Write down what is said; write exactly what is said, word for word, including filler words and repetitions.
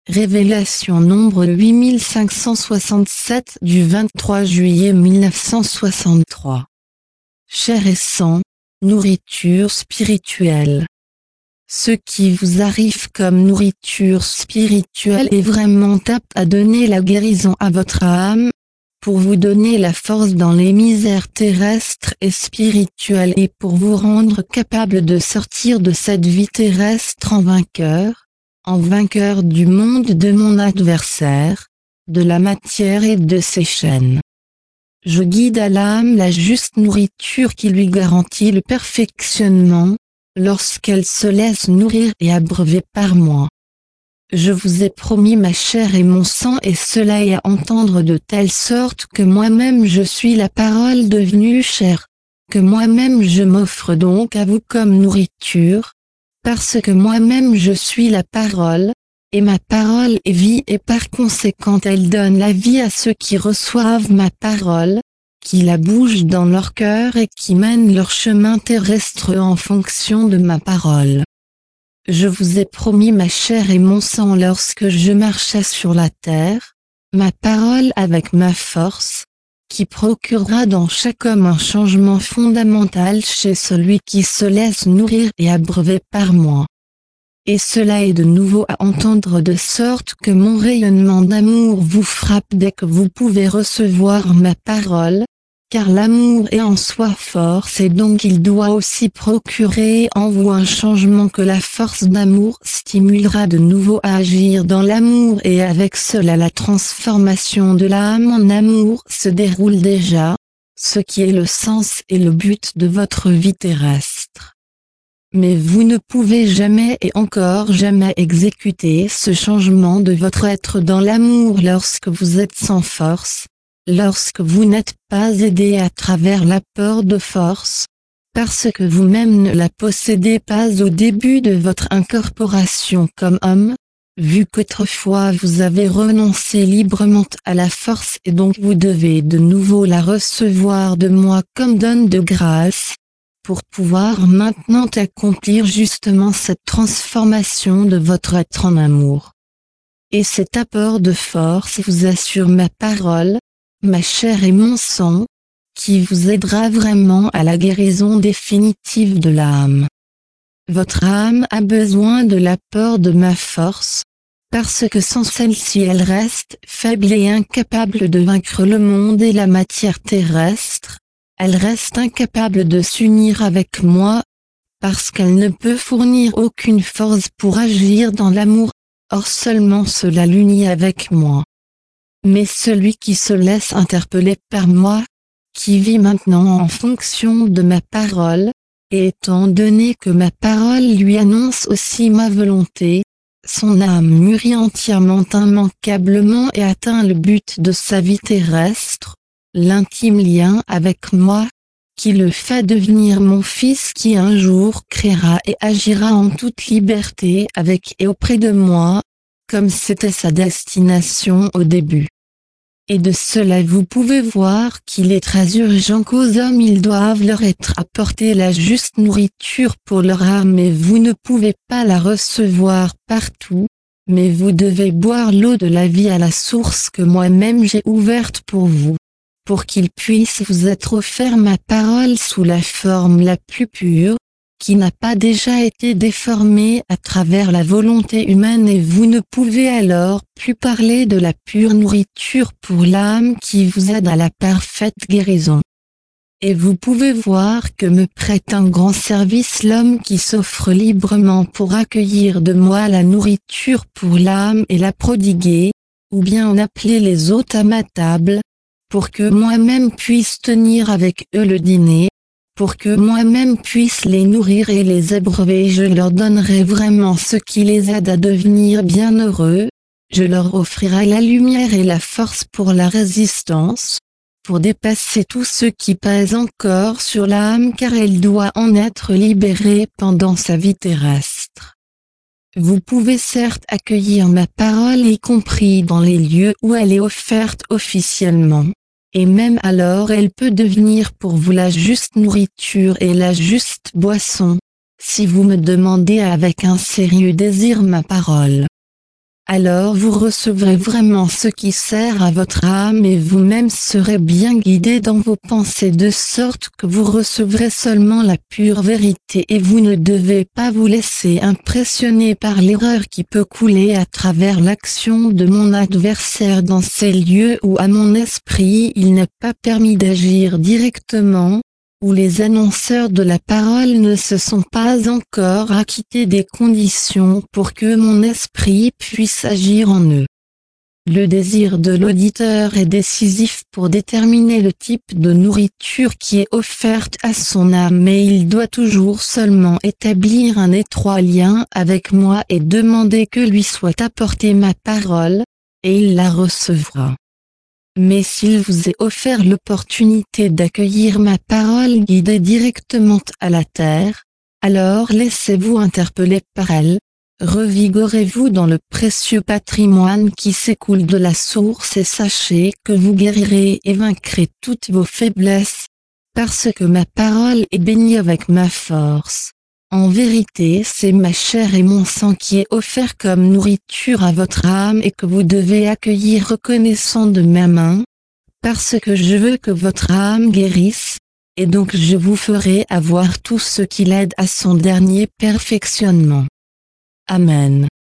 Révélation nombre huit mille cinq cent soixante-sept du vingt-trois juillet mille neuf cent soixante-trois. Chair et sang, nourriture spirituelle. Ce qui vous arrive comme nourriture spirituelle est vraiment apte à donner la guérison à votre âme, pour vous donner la force dans les misères terrestres et spirituelles et pour vous rendre capable de sortir de cette vie terrestre en vainqueur, en vainqueur du monde de mon adversaire, de la matière et de ses chaînes. Je guide à l'âme la juste nourriture qui lui garantit le perfectionnement, lorsqu'elle se laisse nourrir et abreuver par moi. Je vous ai promis ma chair et mon sang et cela est à entendre de telle sorte que moi-même je suis la parole devenue chair, que moi-même je m'offre donc à vous comme nourriture, parce que moi-même je suis la parole, et ma parole est vie et par conséquent elle donne la vie à ceux qui reçoivent ma parole, qui la bougent dans leur cœur et qui mènent leur chemin terrestre en fonction de ma parole. Je vous ai promis ma chair et mon sang lorsque je marchais sur la terre, ma parole avec ma force, qui procurera dans chaque homme un changement fondamental chez celui qui se laisse nourrir et abreuver par moi. Et cela est de nouveau à entendre de sorte que mon rayonnement d'amour vous frappe dès que vous pouvez recevoir ma parole, car l'amour est en soi force et donc il doit aussi procurer en vous un changement que la force d'amour stimulera de nouveau à agir dans l'amour et avec cela la transformation de l'âme en amour se déroule déjà, ce qui est le sens et le but de votre vie terrestre. Mais vous ne pouvez jamais et encore jamais exécuter ce changement de votre être dans l'amour lorsque vous êtes sans force, lorsque vous n'êtes pas aidé à travers l'apport de force, parce que vous-même ne la possédez pas au début de votre incorporation comme homme, vu qu'autrefois vous avez renoncé librement à la force et donc vous devez de nouveau la recevoir de moi comme donne de grâce, pour pouvoir maintenant accomplir justement cette transformation de votre être en amour. Et cet apport de force vous assure ma parole, ma chair et mon sang, qui vous aidera vraiment à la guérison définitive de l'âme. Votre âme a besoin de l'apport de ma force, parce que sans celle-ci elle reste faible et incapable de vaincre le monde et la matière terrestre, elle reste incapable de s'unir avec moi, parce qu'elle ne peut fournir aucune force pour agir dans l'amour, or seulement cela l'unit avec moi. Mais celui qui se laisse interpeller par moi, qui vit maintenant en fonction de ma parole, et étant donné que ma parole lui annonce aussi ma volonté, son âme mûrit entièrement immanquablement et atteint le but de sa vie terrestre, l'intime lien avec moi, qui le fait devenir mon fils qui un jour créera et agira en toute liberté avec et auprès de moi, comme c'était sa destination au début. Et de cela vous pouvez voir qu'il est très urgent qu'aux hommes ils doivent leur être apporter la juste nourriture pour leur âme et vous ne pouvez pas la recevoir partout, mais vous devez boire l'eau de la vie à la source que moi-même j'ai ouverte pour vous, pour qu'il puisse vous être offert ma parole sous la forme la plus pure, qui n'a pas déjà été déformée à travers la volonté humaine et vous ne pouvez alors plus parler de la pure nourriture pour l'âme qui vous aide à la parfaite guérison. Et vous pouvez voir que me prête un grand service l'homme qui s'offre librement pour accueillir de moi la nourriture pour l'âme et la prodiguer, ou bien en appeler les hôtes à ma table, pour que moi-même puisse tenir avec eux le dîner, pour que moi-même puisse les nourrir et les abreuver. Je leur donnerai vraiment ce qui les aide à devenir bienheureux, je leur offrirai la lumière et la force pour la résistance, pour dépasser tout ce qui pèse encore sur l'âme car elle doit en être libérée pendant sa vie terrestre. Vous pouvez certes accueillir ma parole y compris dans les lieux où elle est offerte officiellement. Et même alors elle peut devenir pour vous la juste nourriture et la juste boisson, si vous me demandez avec un sérieux désir ma parole. alors vous recevrez vraiment ce qui sert à votre âme et vous-même serez bien guidé dans vos pensées de sorte que vous recevrez seulement la pure vérité et vous ne devez pas vous laisser impressionner par l'erreur qui peut couler à travers l'action de mon adversaire dans ces lieux où à mon esprit il n'est pas permis d'agir directement, où les annonceurs de la parole ne se sont pas encore acquittés des conditions pour que mon esprit puisse agir en eux. Le désir de l'auditeur est décisif pour déterminer le type de nourriture qui est offerte à son âme mais il doit toujours seulement établir un étroit lien avec moi et demander que lui soit apportée ma parole, et il la recevra. Mais s'il vous est offert l'opportunité d'accueillir ma parole guidée directement à la terre, alors laissez-vous interpeller par elle, revigorez-vous dans le précieux patrimoine qui s'écoule de la source et sachez que vous guérirez et vaincrez toutes vos faiblesses, parce que ma parole est bénie avec ma force. En vérité, c'est ma chair et mon sang qui est offert comme nourriture à votre âme et que vous devez accueillir reconnaissant de ma main, parce que je veux que votre âme guérisse, et donc je vous ferai avoir tout ce qui l'aide à son dernier perfectionnement. Amen.